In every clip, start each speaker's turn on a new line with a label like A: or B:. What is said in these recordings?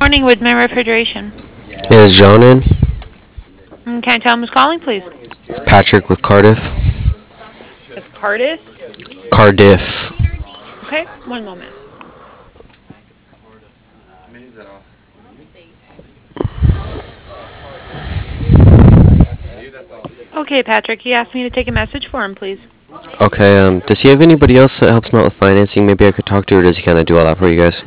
A: morning, Woodman Refrigeration.
B: Is John in?
A: Can I tell him who's calling, please?
B: Patrick with Cardiff.
A: It's Cardis.
B: Cardiff.
A: Okay, one moment. Okay, Patrick, he asked me to take a message for him, please.
B: Okay, does he have anybody else that helps him out with financing? Maybe I could talk to, or does he kind of do all that for you guys?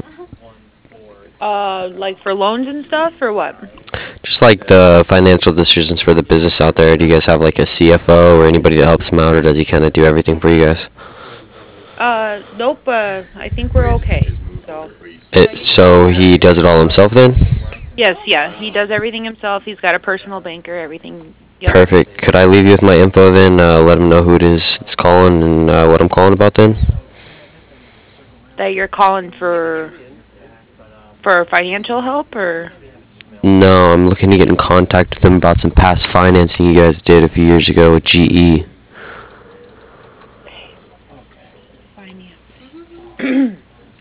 A: Like for loans and stuff, or what?
B: Just like the financial decisions for the business out there. Do you guys have like a CFO or anybody that helps him out, or does he kind of do everything for you guys?
A: Nope, I think we're okay. So,
B: So he does it all himself then?
A: yes, yeah, he does everything himself. He's got a personal banker, everything. Yep.
B: Perfect. Could I leave you with my info then? Let him know who it is that's calling and what I'm calling about then?
A: That you're calling for financial help, or?
B: No, I'm looking to get in contact with him about some past financing you guys did a few years ago with GE.
A: Finance.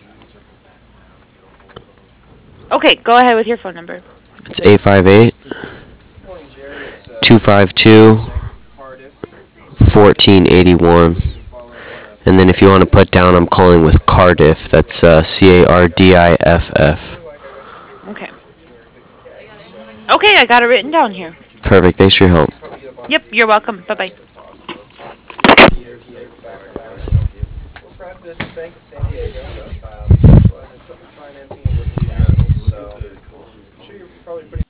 A: Okay, go ahead with your phone number.
B: It's 858 252 1481. And then if you want to put down, I'm calling with Cardiff. That's Cardiff.
A: Okay. Okay, I got it written down here.
B: Perfect. Thanks for your help.
A: Yep, you're welcome. Bye-bye.